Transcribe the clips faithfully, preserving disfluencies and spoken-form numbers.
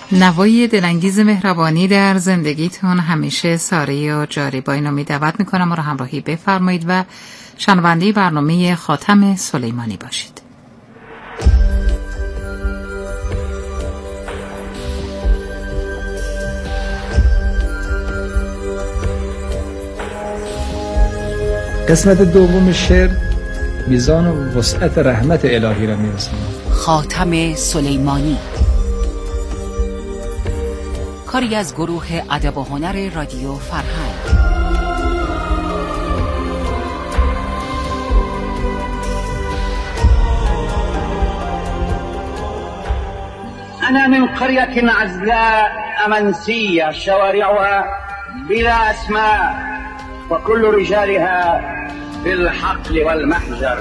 نوای دلانگیز مهربانی در زندگیتون همیشه ساری و جاری. با این امید دعوت میکنم و را همراهی بفرمایید و شنونده برنامه خاتم سلیمانی باشید. قسمت دوم شعر میزان و وسعت رحمت الهی را میرساند. خاتم سلیمانی، کاری از گروه ادب و هنر رادیو فرهنگ. أنا من قرية عزلاء أمنسية شوارعها بلا أسماء وكل رجالها بالحقل والمحجر.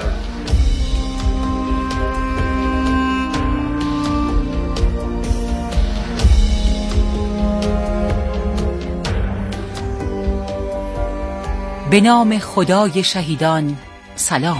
به نام خدای شهیدان سلام.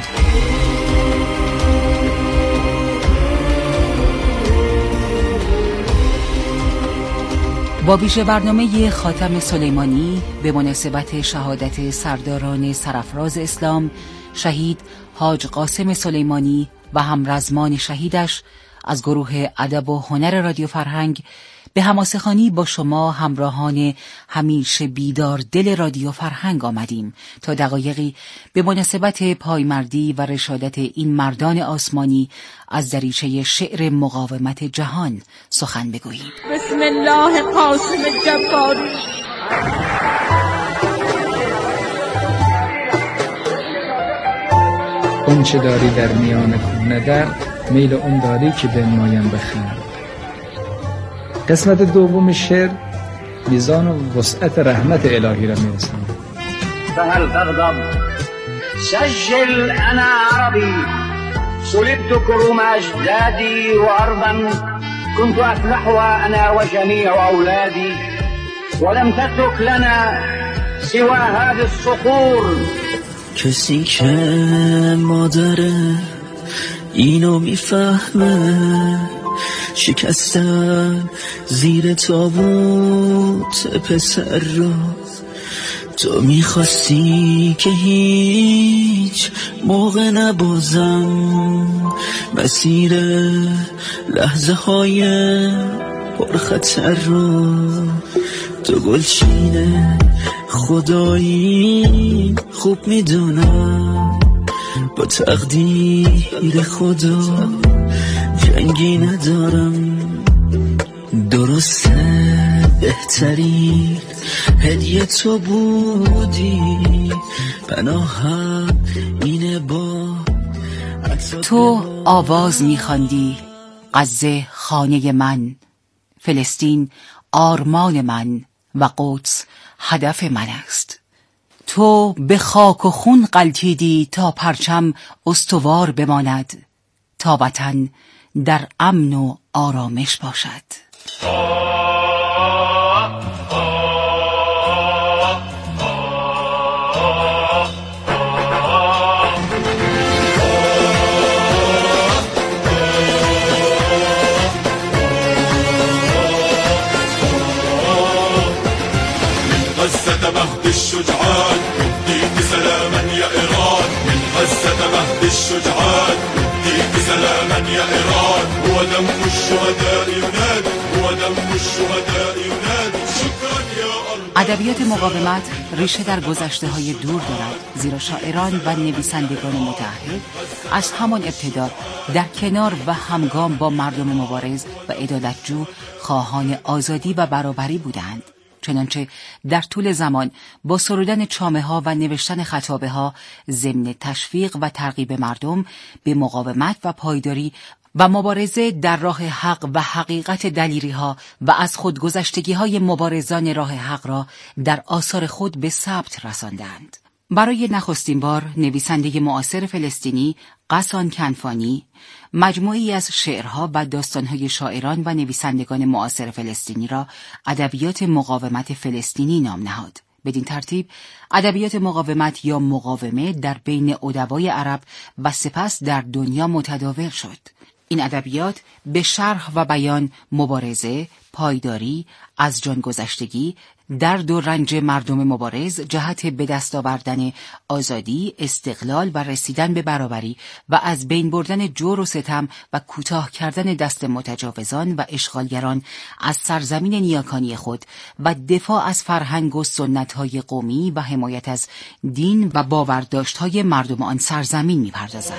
با ویژه برنامه خاتم سلیمانی به مناسبت شهادت سرداران سرافراز اسلام شهید حاج قاسم سلیمانی و همرزمان شهیدش از گروه ادب و هنر رادیو فرهنگ به حماسه‌خوانی با شما همراهان همیشه بیدار دل رادیو فرهنگ آمدیم تا دقایقی به مناسبت پایمردی و رشادت این مردان آسمانی از دریچه شعر مقاومت جهان سخن بگوییم. بسم الله قاسم جباری. اون چه داری در میان کونه در میل اون داری که به نمایم بخند. قسمت دوم شعر میزان و وسعت رحمت الهی را میرساند. فهل تغضب سجل أنا عربي صلبت كروم أجدادي وأرضا كنت أفلحها أنا وجميع أولادي ولم تترك لنا سوى هذه الصخور. کسی که مادره اینو میفهمه، شکستن زیر تابوت پسر رو. تو میخواستی که هیچ موقع نبازم مسیر لحظه های پرخطر رو. تو گلچین خدایی خوب میدونم، با تقدیر خدا جنگی ندارم. درسته بهترین هدیه تو بودی، پناهم اینه با تو آواز می‌خواندی غزه خانه من، فلسطین آرمان من و قدس هدف من است. تو به خاک و خون غلتیدی تا پرچم استوار بماند، تا وطن در امن و آرامش باشد. غزة مهد الشجعان يهديك سلاما يا إيران. من غزة مهد الشجعان يهديك سلاما يا إيران. هو دم الشهداء ينادي، هو دم الشهداء ينادي. شكرا يا الله. ادبیات مقاومت ریشه در گذشته های دور دارد، زیرا شاعران و نویسندگان متعهد از همان ابتدا در کنار و همگام با مردم مبارز و عدالتجو خواهان آزادی و برابری بودند. چنانچه در طول زمان با سرودن چامه ها و نوشتن خطابه ها ضمن تشویق و ترغیب مردم به مقاومت و پایداری و مبارزه در راه حق و حقیقت دلیری ها و از خودگذشتگی های مبارزان راه حق را در آثار خود به ثبت رساندند. برای نخستین بار نویسنده معاصر فلسطینی قسان کنفانی مجموعی از شعرها و داستانهای شاعران و نویسندگان معاصر فلسطینی را ادبیات مقاومت فلسطینی نام نهاد. بدین ترتیب ادبیات مقاومت یا مقاومه در بین ادبای عرب و سپس در دنیا متداول شد. این ادبیات به شرح و بیان مبارزه، پایداری، از جان گذشتگی، درد و رنج مردم مبارز جهت به دست آوردن آزادی، استقلال و رسیدن به برابری و از بین بردن جور و ستم و کوتاه کردن دست متجاوزان و اشغالگران از سرزمین نیاکانی خود و دفاع از فرهنگ و سنت‌های قومی و حمایت از دین و باورداشت‌های مردم آن سرزمین می‌پردازند.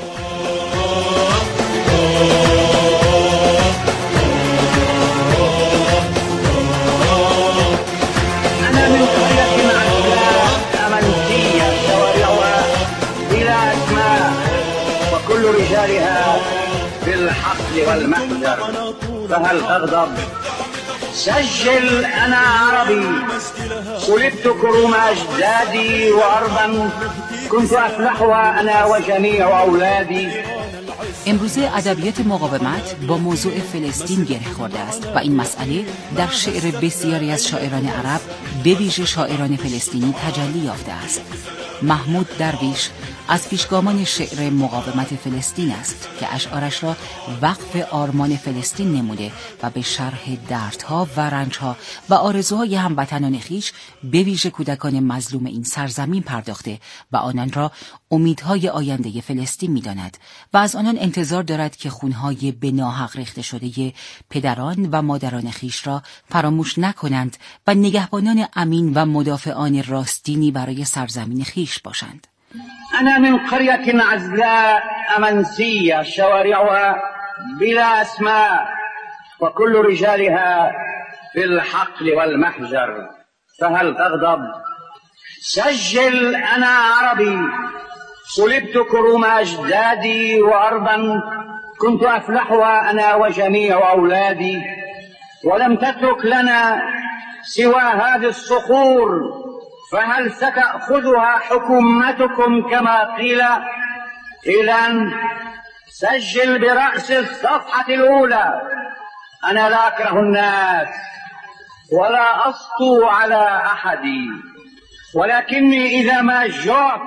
رجالها بالحقل والمحجر فهل تغضب سجل أنا عربي صلبت كروم أجدادي وأرضا كنت أفلحها أنا وجميع أولادي. امروزه ادبیات مقاومت با موضوع فلسطین گره خورده است و این مسئله در شعر بسیاری از شاعران عرب به ویژه شاعران فلسطینی تجلی یافته است. محمود درویش از پیشگامان شعر مقاومت فلسطین است که اشعارش را وقف آرمان فلسطین نموده و به شرح دردها و رنجها و آرزوهای هموطنان خویش به ویژه کودکان مظلوم این سرزمین پرداخته و آنان را امیدهای آینده فلسطین می‌داند و از آنان انتظار دارد که خونهای به ناحق ریخته شده پدران و مادران خویش را فراموش نکنند و نگهبانان امین و مدافعان راستینی برای سرزمین خویش باشند. أنا من قرية عزلاء أمنسية شوارعها بلا أسماء وكل رجالها في الحقل والمحجر فهل تغضب سجل أنا عربي صلبت كروم أجدادي وأرضا كنت أفلحها أنا وجميع أولادي ولم تترك لنا سوى هذه الصخور فهل ستأخذها حكومتكم كما قيل؟ إذن سجل برأس الصفحة الأولى أنا لا أكره الناس ولا أسطو على أحد ولكني إذا ما جعت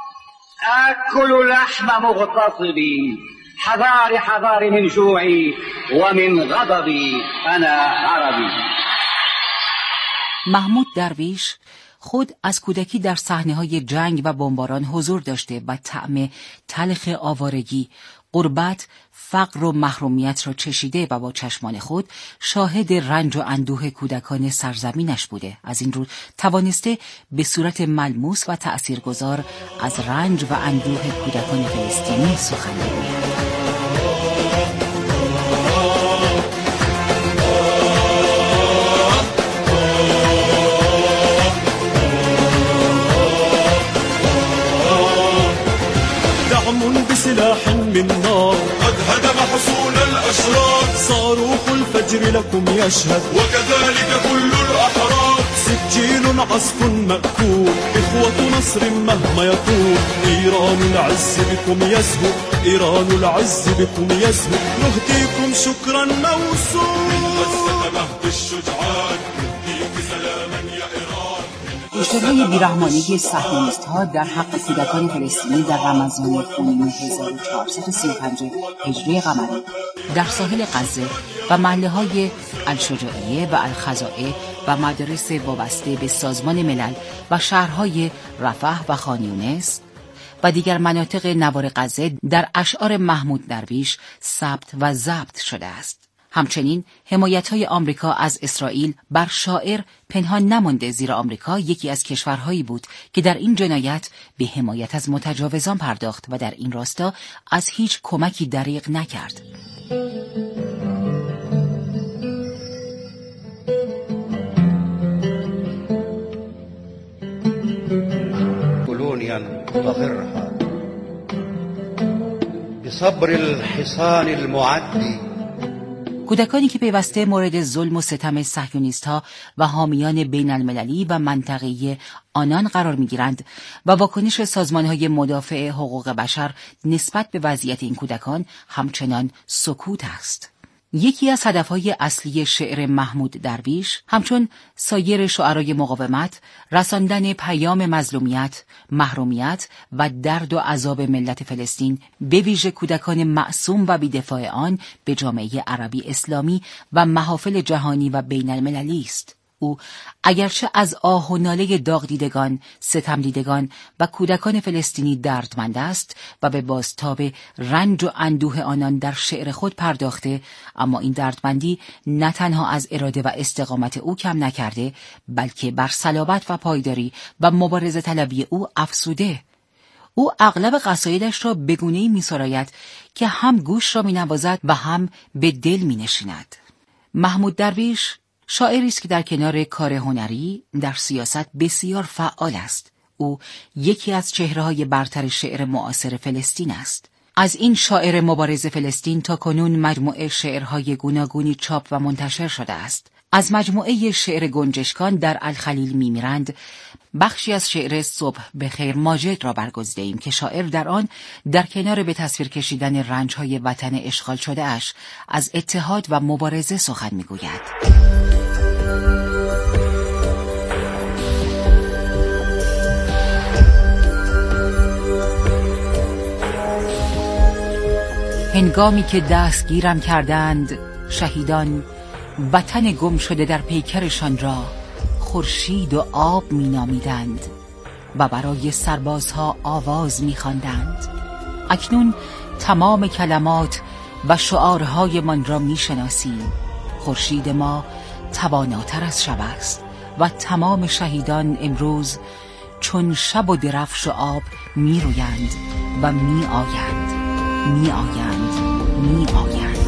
آكل لحم مغتصبي حذار حذار من جوعي ومن غضبي أنا عربي. محمود درویش خود از کودکی در صحنه‌های جنگ و بمباران حضور داشته و طعم تلخ آوارگی، غربت، فقر و محرومیت را چشیده و با چشمان خود شاهد رنج و اندوه کودکان سرزمینش بوده. از این رو توانسته به صورت ملموس و تأثیرگذار از رنج و اندوه کودکان فلسطینی سخن بگوید. بسلاح من نار قد هدم حصول الأشرار صاروخ الفجر لكم يشهد وكذلك كل الأحرار سجين عصف مأكول إخوة نصر مهما يطول إيران العز بكم يزهو إيران العز بكم يزهو نهديكم شكرا موصول غزة مهد الشجعان نهديك سلاما يا إيران. کشتارهای بیرحمانه صهیونیست‌ها در حق کودکان فلسطینی در رمضان خونین هزار و چهارصد و سی و پنج هجری قمری در ساحل غزه و محله‌های الشجاعیه و الخزائع و مدارس وابسته به سازمان ملل و شهرهای رفح و خان یونس و دیگر مناطق نوار غزه در اشعار محمود درویش ثبت و ضبط شده است. همچنین حمایت‌های آمریکا از اسرائیل بر شاعر پنهان نمانده، زیرا آمریکا یکی از کشورهایی بود که در این جنایت به حمایت از متجاوزان پرداخت و در این راستا از هیچ کمکی دریغ نکرد. كولونيا تغرها بصبر الحصان المعدي. کودکانی که پیوسته مورد ظلم و ستم صهیونیست‌ها و حامیان بین المللی و منطقه‌ای آنان قرار می‌گیرند و واکنش سازمان‌های مدافع حقوق بشر نسبت به وضعیت این کودکان همچنان سکوت است. یکی از هدفهای اصلی شعر محمود درویش همچون سایر شعرای مقاومت رساندن پیام مظلومیت، محرومیت و درد و عذاب ملت فلسطین به ویژه کودکان معصوم و بی‌دفاع آن به جامعه عربی اسلامی و محافل جهانی و بین المللی است. او اگرچه از آه و ناله داغ دیدگان، ستم دیدگان و کودکان فلسطینی دردمند است و به بازتاب رنج و اندوه آنان در شعر خود پرداخته، اما این دردمندی نه تنها از اراده و استقامت او کم نکرده، بلکه بر صلابت و پایداری و مبارزه طلبی او افزوده. او اغلب قصایدش را به گونه‌ای می‌سراید که هم گوش را می‌نوازد و هم به دل می‌نشیند. محمود درویش شاعری است که در کنار کار هنری در سیاست بسیار فعال است. او یکی از چهره‌های برتر شعر معاصر فلسطین است. از این شاعر مبارز فلسطین تا کنون مجموعه شعرهای گوناگونی چاپ و منتشر شده است. از مجموعه شعر گنجشکان در الخلیل میمیرند بخشی از شعر صبح بخیر ماجد را برگزیده‌ایم که شاعر در آن در کنار به تصویر کشیدن رنج‌های وطن اشغال شده اش از اتحاد و مبارزه سخن میگوید. هنگامی که دستگیرم کردند شهیدان، وطن گم شده در پیکرشان را خورشید و آب می نامیدند و برای سربازها آواز می خواندند. اکنون تمام کلمات و شعارهای من را می شناسیم. خورشید ما تواناتر از شب است و تمام شهیدان امروز چون شب و درفش و آب می رویند و می آیند می آیند می آیند.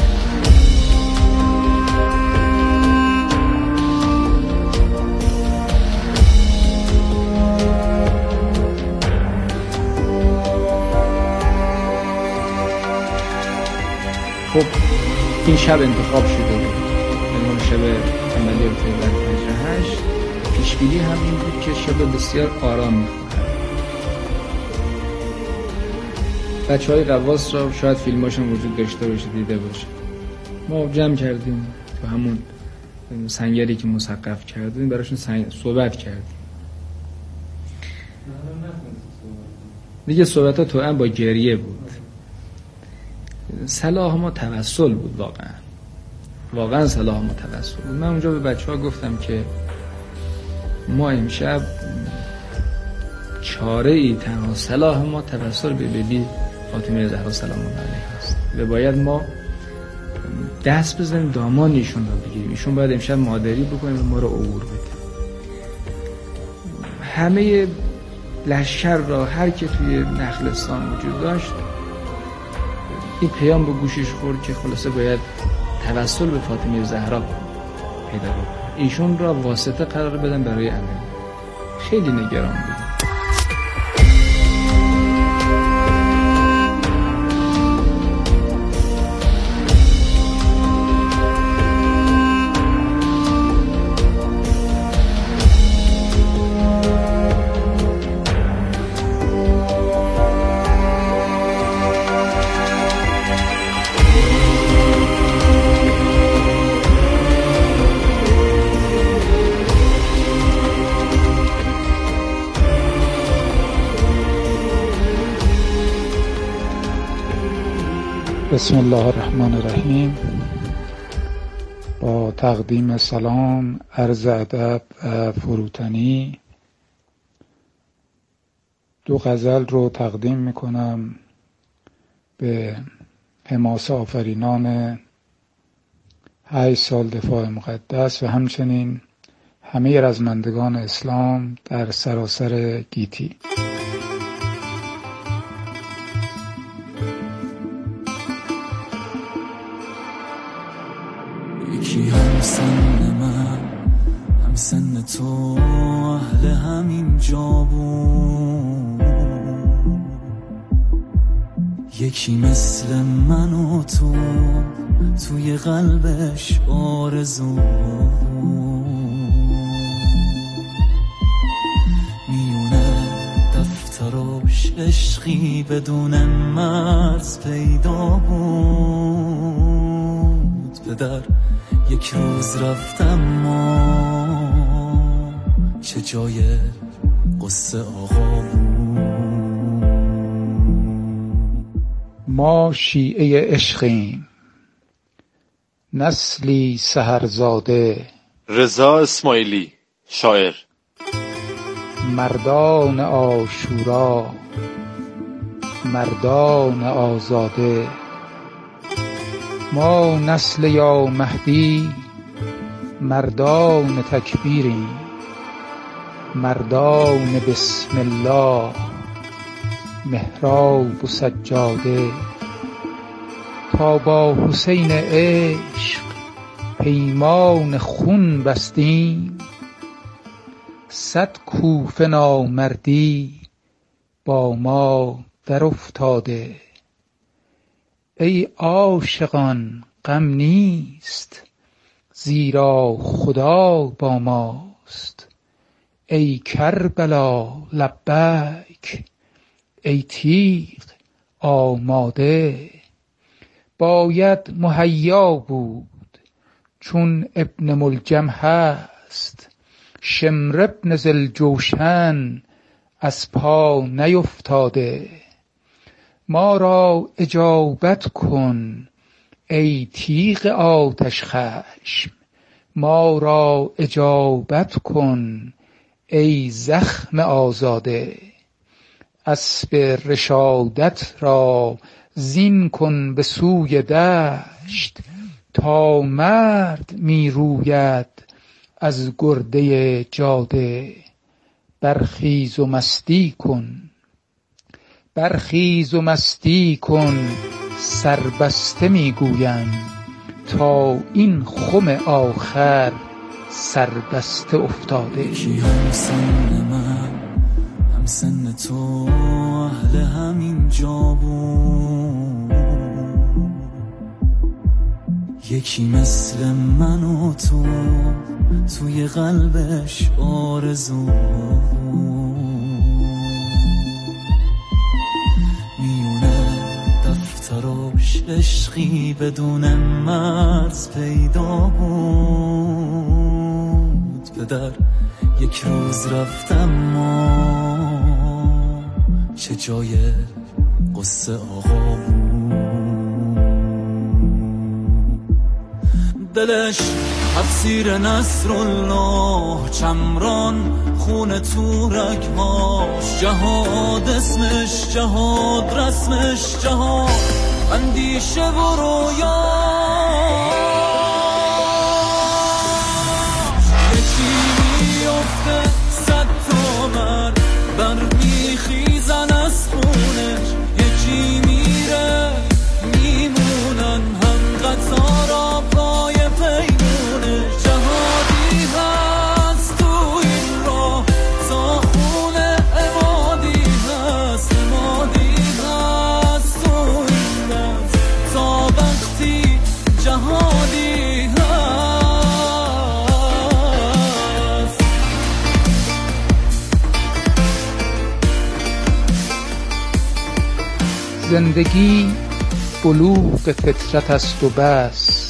خب این شب انتخاب شده بود، یعنی شب عملیات در فجر هشت. پیشبینی هم این بود که شب بسیار آرام می‌خواهد. بچه های قواس را شاید فیلماشون وجود داشته باشه، دیده باشه. ما جمع کردیم تو همون سنگری که مسقف کردیم براشون سنگ... صحبت کردیم. دیگه صحبت ها تو هم با گریه بود. صلاح ما توسل بود، واقعا واقعا صلاح ما توسل بود. من اونجا به بچه ها گفتم که ما امشب چاره ای تنها صلاح ما توسل به بیبی فاطمه زهرا سلام الله علیها است و باید ما دست بزنیم دامان ایشون رو بگیریم. ایشون باید امشب مادری بکنیم و ما رو عبور بده. همه لشکر را هر که توی نخلستان وجود داشت این پیام به گوشش خورد که خلاصه باید توسل به فاطمه زهرا پیدا بکنه، ایشون را واسطه قرار بدن برای عمل. خیلی نگران بود. بسم الله الرحمن الرحیم. با تقدیم سلام، عرض ادب و فروتنی، دو غزل رو تقدیم میکنم به حماسه آفرینان هشت سال دفاع مقدس و همچنین همه رزمندگان اسلام در سراسر گیتی. یکی هم سن من هم سن تو اهل همین جا بود، یکی مثل من و تو توی قلبش آرزو میونه دفتراش عشقی بدون مرز پیدا بود. در یک روز رفتم ما چه جای قصه آقا بود. ما شیعه عشقیم، نسلی سحرزاده. رضا اسماعیلی، شاعر. مردان عاشورا، مردان آزاده. ما نسل یا مهدی، مردان تکبیریم، مردان بسم الله، محراب و سجاده. تا با حسین عشق پیمان خون بستیم، صد کوفه نامردی با ما در افتاده. ای عاشقان غم نیست، زیرا خدا با ماست. ای کربلا لبیک، ای تیغ آماده. باید مهیا بود چون ابن ملجم هست، شمر ابن ذوالجوشن از پا نیفتاده. ما را اجابت کن ای تیغ آتش خشم، ما را اجابت کن ای زخم آزاده. اسب رشادت را زین کن به سوی دشت، تا مرد می روید از گرده جاده. برخیز و مستی کن، برخیز و مستی کن، سربسته می گویم، تا این خم آخر سربسته افتاده. یکی هم سن من، هم سن تو، اهل همین جا بود. یکی مثل من و تو، توی قلبش آرزو میونه دفتراش عشقی بدون مرز پیدا بود. به در یک روز رفتم ما چه جای قصه آقا بود. دلش تفسیر نصرالله، چمران خون تو رگهاش، جهاد اسمش، جهاد رسمش، جهاد اندیشه و رویاش. یکی میفته صد تا مرد برمیخیزن از خونش، یکی میره میمونن هم قطارا پای پیمونش. جهادی هست تو این راه تا خونه عمادی هست، عمادی هست تو این دست تا وقتی جهادی هست. زندگی بلوغ فطرت است و بس،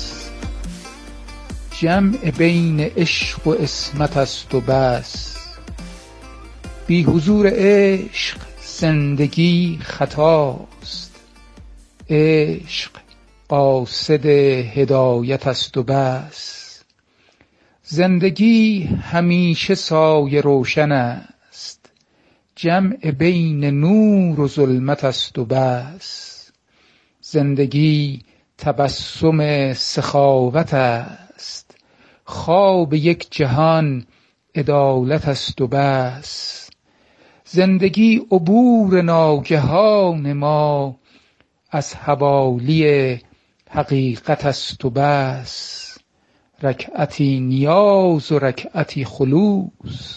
جمع بین عشق و عصمت است و بس. بی حضور عشق زندگی خطاست، عشق قاصد هدایت است و بس. زندگی همیشه سایه روشن است، جمع بین نور و ظلمت است و بس. زندگی تبسم سخاوت است، خواب یک جهان عدالت است و بس. زندگی عبور ناگهان ما از حوالی حقیقت است و بس. رکعتی نیاز و رکعتی خلوص،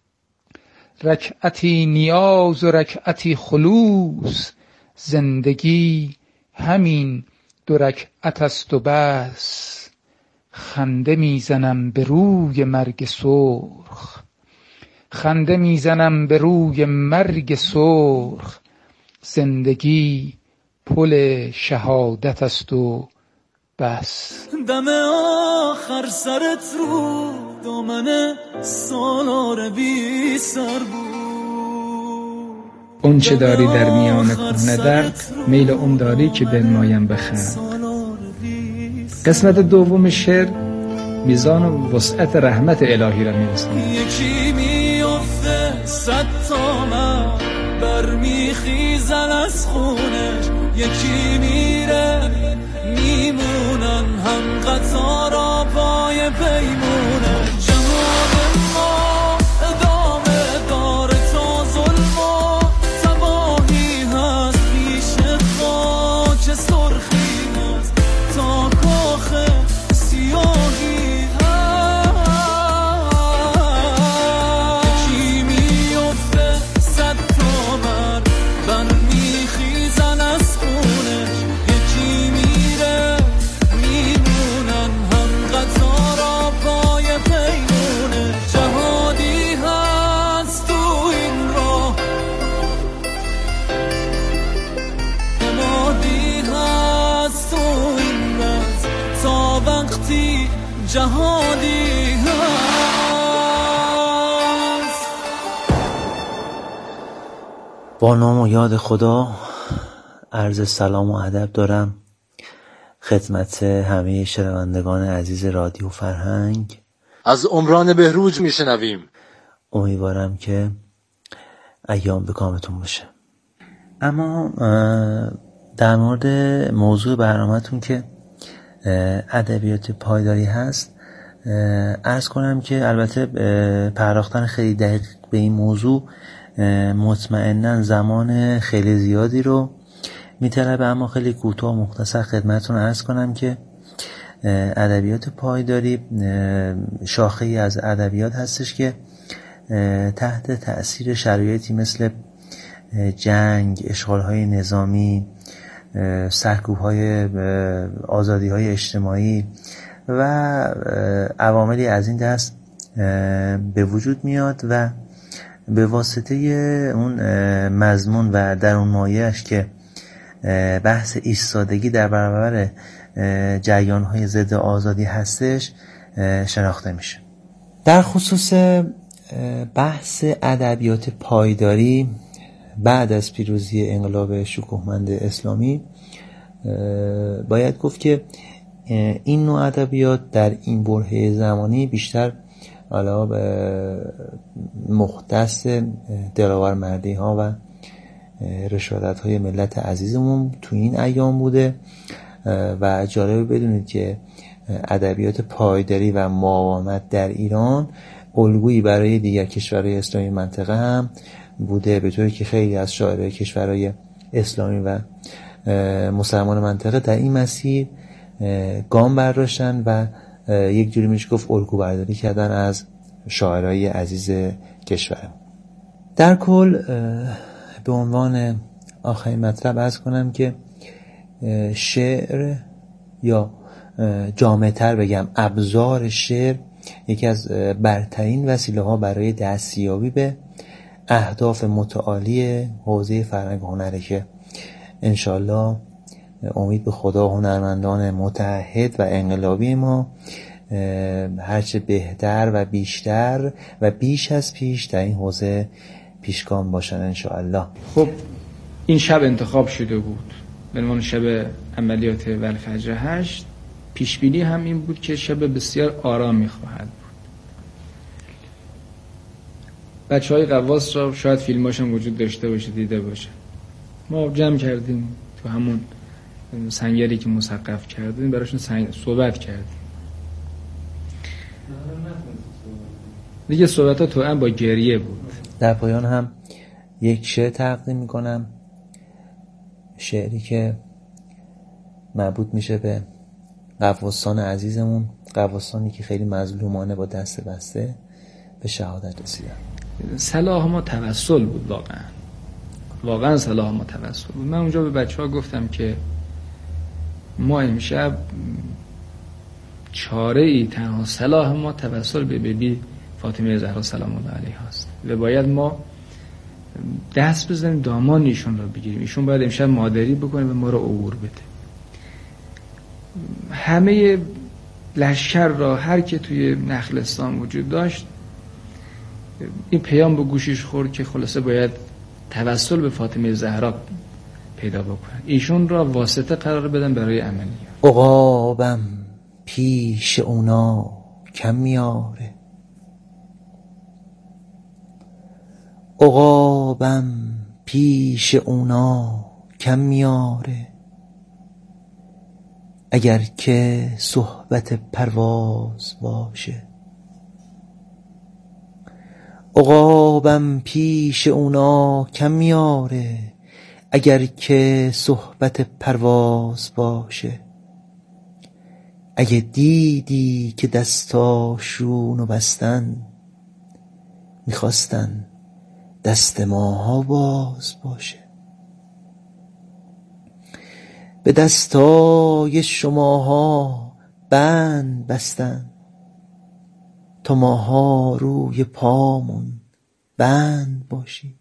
رکعتی نیاز و رکعتی خلوص. زندگی همین دو رکعت است و بس. خنده میزنم به روی مرگ سرخ، خنده میزنم به روی مرگ سرخ. زندگی پل شهادت است و بس. دم آخر سرت رو دامن سالار بی سر بود. اون چه داری در میان کهنه درد، میل اون داری که بنمایم بخند. قسمت دوم شعر میزان و وسعت رحمت الهی را میرساند. یکی میافته صد تومن برمیخیزن از خونش، یکی میره میمونن هم قطارا پای پیمونه. جهان ما ادامه داره تا ظلم و تباهی هست، پیش خاک سرخی هست تا کاخ سیاهی هست. یکی میفته صد تومن برمیخیزن از خونش، یکی میره میمونن هم قطارا پای پیمونه. جهادی هست تو این راه، امادی هست تو این راز، تا وقتی جهادی هست. با نام و یاد خدا عرض سلام و ادب دارم خدمت همه شنوندگان عزیز رادیو فرهنگ. از عمران بهروج میشنویم. امیدوارم که ایام به کامتون باشه. اما در مورد موضوع برنامه‌تون که ادبیات پایداری هست عرض کنم که البته پرداختن خیلی دقیق به این موضوع مطمئناً زمان خیلی زیادی رو میطلبه، اما خیلی کوتاه و مختصر خدمتتون عرض کنم که ادبیات پایداری شاخه‌ای از ادبیات هستش که تحت تأثیر شرایطی مثل جنگ، اشغال‌های نظامی، سرکوب‌های آزادی‌های اجتماعی و عواملی از این دست به وجود میاد و به واسطه اون مضمون و درون مایه‌اش که بحث ایستادگی در برابر جریان‌های ضد آزادی هستش شناخته میشه. در خصوص بحث ادبیات پایداری بعد از پیروزی انقلاب شکوهمند اسلامی باید گفت که این نوع ادبیات در این برهه زمانی بیشتر علاوه مختص دلاور مردی ها و رشادت های ملت عزیزمون تو این ایام بوده و جالب بدونید که ادبیات پایداری و مقاومت در ایران الگویی برای دیگر کشورهای اسلامی منطقه هم بوده، به طوری که خیلی از شاعرای کشورهای اسلامی و مسلمان منطقه در این مسیر گام برداشتن و یک جوری میشه گفت الگو برداری کردن از شاعرای عزیز کشور. در کل به عنوان آخرین مطلب عرض کنم که شعر یا جامع‌تر بگم ابزار شعر یکی از برترین وسیله ها برای دستیابی به اهداف متعالی حوزه فرهنگ هنره که انشالله امید به خدا هنرمندان متعهد و انقلابی ما هرچه بهتر و بیشتر و بیش از پیش در این حوزه پیشگام باشن انشالله. خب این شب انتخاب شده بود به عنوان شب عملیات والفجر هشت. پیش بینی هم این بود که شب بسیار آرامی خواهد بود. بچه های قواس را شاید فیلماش هم وجود داشته باشه، دیده باشه. ما جمع کردیم تو همون سنگری که مسقف کردیم براشون سنگ... صحبت کردیم. دیگه صحبت ها تو هم با گریه بود. در پایان هم یک شعر تقدیم میکنم، شعری که مربوط میشه به قواسان عزیزمون، قواسانی که خیلی مظلومانه با دست بسته به شهادت رسیدن. صلاح ما توسل بود، واقعا واقعا صلاح ما توسل بود. من اونجا به بچه ها گفتم که ما امشب چاره ای تنها صلاح ما توسل به بیبی فاطمه زهرا سلام الله علیها است و باید ما دست بزنیم دامان ایشون رو بگیریم. ایشون باید امشب مادری بکنه و ما رو عبور بده. همه لشکر را هر که توی نخلستان وجود داشت این پیام به گوشش خورد که خلاصه باید توسل به فاطمه زهرا پیدا بکنن، ایشون را واسطه قرار بدن برای عملیات. عقابم پیش اونا کم میاره، عقابم پیش اونا کم میاره، اگر که صحبت پرواز باشه. عقابم پیش اونا کم میاره، اگر که صحبت پرواز باشه. اگه دیدی که دستاشونو بستن، میخواستن دست ماها باز باشه. به دستای شماها بند بستن، تا ماها روی پامون بند باشی.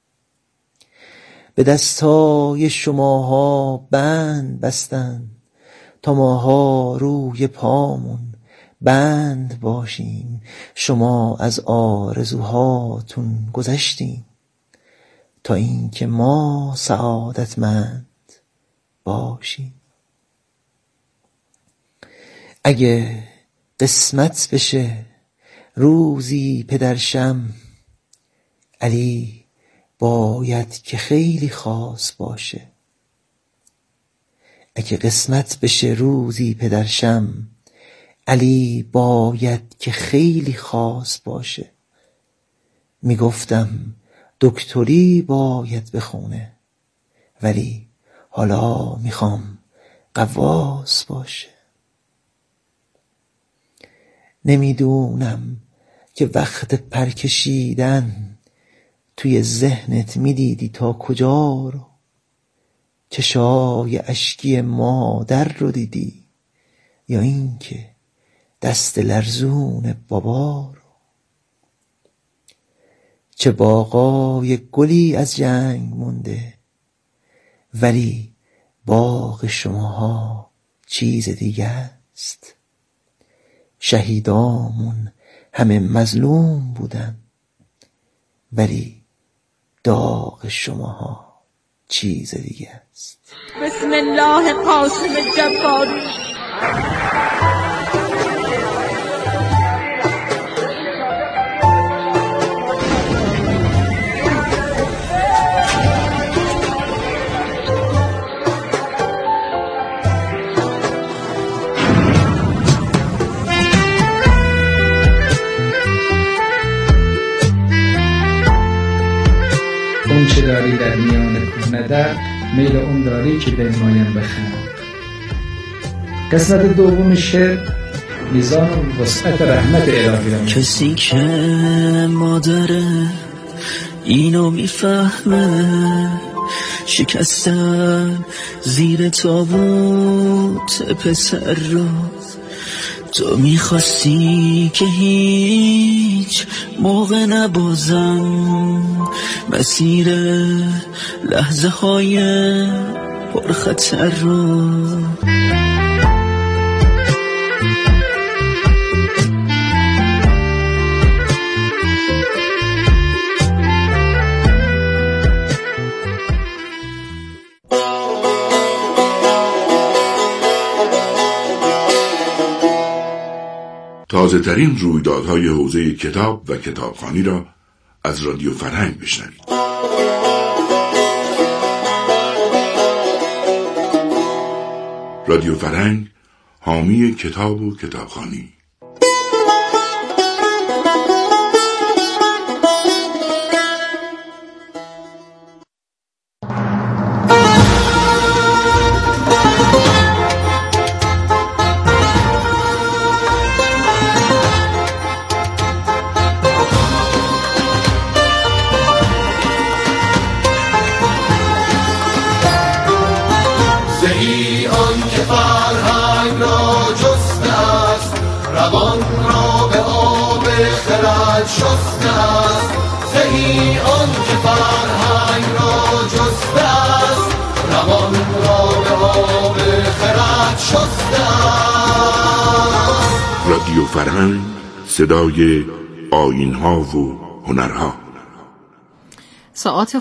به دستای شماها بند بستن، تا ماها روی پامون بند باشیم. شما از آرزوهاتون گذشتین، تا اینکه ما سعادتمند باشیم. اگه قسمت بشه روزی پدرشم، علی باید که خیلی خاص باشه. اگه قسمت بشه روزی پدرشم، علی باید که خیلی خاص باشه. میگفتم دکتری باید بخونه، ولی حالا میخوام قواس باشه. نمیدونم که وقت پرکشیدن توی ذهنت میدیدی تا کجا رو، چشای اشکی مادر رو دیدی یا این که دست لرزون بابا رو. چه باغای گلی از جنگ مونده، ولی باغ شماها چیز دیگه است. شهیدامون همه مظلوم بودن، ولی داغ شماها چیز دیگه است. بسم الله قاسم جباری. اون چه داری در میان کهنه در، میل اون داری که بنمایم بخند. قسمت دوم شعر میزان و وسعت رحمت الهی را. کسی که مادره اینو میفهمه، شکستن زیر تابوت پسر رو. تو میخواستی که هیچ موقع نبازم، مسیر لحظه های پرخطر رو. تازه ترین رویدادهای حوزه کتاب و کتابخوانی را از رادیو فرهنگ بشنوید. رادیو فرهنگ، حامی کتاب و کتابخوانی. شسته است زهی آن که فرهنگ را جسته است، روان را به آب خرد شسته است. رادیو فرهنگ، صدای آیین‌ها و هنرها. ساعت